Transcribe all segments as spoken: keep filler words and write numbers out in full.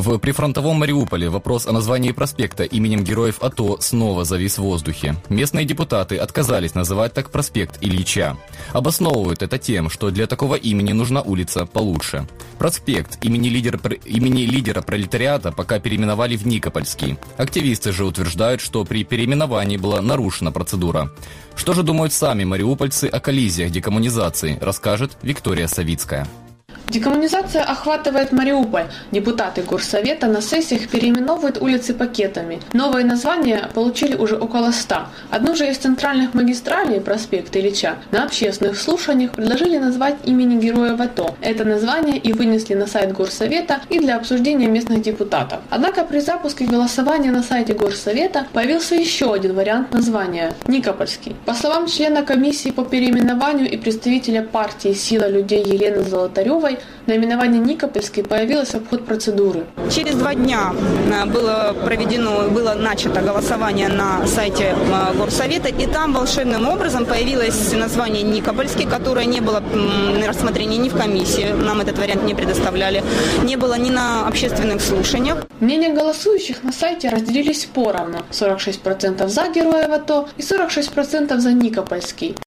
В прифронтовом Мариуполе вопрос о названии проспекта именем героев АТО снова завис в воздухе. Местные депутаты отказались называть так проспект Ильича. Обосновывают это тем, что для такого имени нужна улица получше. Проспект имени лидера, имени лидера пролетариата пока переименовали в Никопольский. Активисты же утверждают, что при переименовании была нарушена процедура. Что же думают сами мариупольцы о коллизиях декоммунизации, расскажет Виктория Савицкая. Декоммунизация охватывает Мариуполь. Депутаты Горсовета на сессиях переименовывают улицы пакетами. Новые названия получили уже около ста. Одну же из центральных магистралей, проспект Ильича, на общественных слушаниях предложили назвать имени героя АТО. Это название и вынесли на сайт Горсовета и для обсуждения местных депутатов. Однако при запуске голосования на сайте Горсовета появился еще один вариант названия – Никопольский. По словам члена комиссии по переименованию и представителя партии «Сила людей» Елены Золотаревой, наименование Никопольский появилось в обход процедуры. Через два дня было проведено, было начато голосование на сайте Горсовета, и там волшебным образом появилось название Никопольский, которое не было на рассмотрении ни в комиссии, нам этот вариант не предоставляли, не было ни на общественных слушаниях. Мнения голосующих на сайте разделились поровну: сорок шесть процентов за героев АТО и сорок шесть процентов за Никопольский.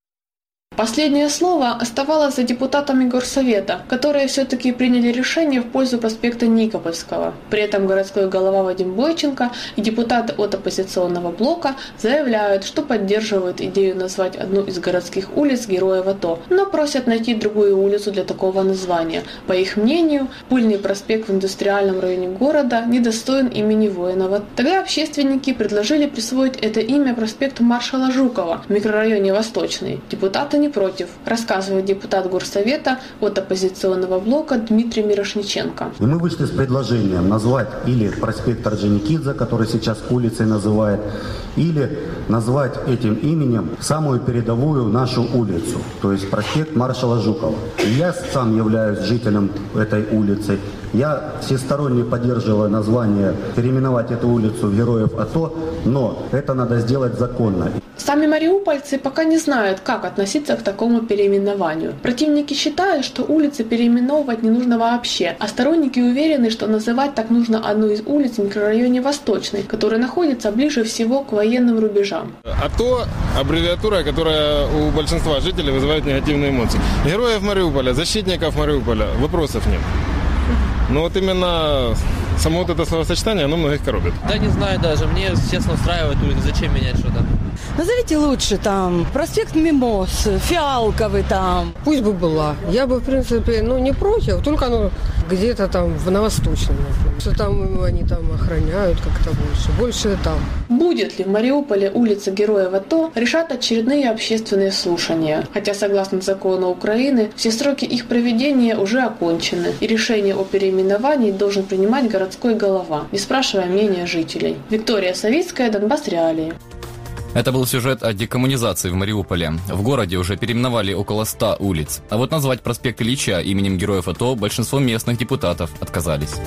Последнее слово оставалось за депутатами Горсовета, которые все-таки приняли решение в пользу проспекта Никопольского. При этом городской голова Вадим Бойченко и депутаты от оппозиционного блока заявляют, что поддерживают идею назвать одну из городских улиц героев АТО, но просят найти другую улицу для такого названия. По их мнению, пыльный проспект в индустриальном районе города недостоин имени воинов. Тогда общественники предложили присвоить это имя проспекту маршала Жукова в микрорайоне Восточный. Депутаты не против, рассказывает депутат Горсовета от оппозиционного блока Дмитрий Мирошниченко. И мы вышли с предложением назвать или проспект Орджоникидзе, который сейчас улицей называют, или назвать этим именем самую передовую нашу улицу, то есть проспект маршала Жукова. И я сам являюсь жителем этой улицы. Я всесторонне поддерживаю название, переименовать эту улицу в Героев АТО, но это надо сделать законно. Сами мариупольцы пока не знают, как относиться к такому переименованию. Противники считают, что улицы переименовывать не нужно вообще, а сторонники уверены, что называть так нужно одну из улиц в микрорайоне Восточный, который находится ближе всего к военным рубежам. АТО – аббревиатура, которая у большинства жителей вызывает негативные эмоции. Героев Мариуполя, защитников Мариуполя, вопросов нет. Но вот именно само вот это словосочетание, оно многих коробит. Да не знаю даже, мне, честно, устраивает улица, зачем менять что-то? Назовите лучше там проспект Мимоз, Фиалковый там. Пусть бы была. Я бы, в принципе, ну не против, только ну где-то там в Новосточном, например. Что там они там охраняют как-то больше. Больше там. Будет ли в Мариуполе улица Героев АТО, решат очередные общественные слушания. Хотя, согласно закону Украины, все сроки их проведения уже окончены, и решение о переименовании должен принимать городской голова, не спрашивая мнения жителей. Виктория Савицкая, Донбасс Реалии. Это был сюжет о декоммунизации в Мариуполе. В городе уже переименовали около ста улиц. А вот назвать проспект Ильича именем героев АТО большинство местных депутатов отказались.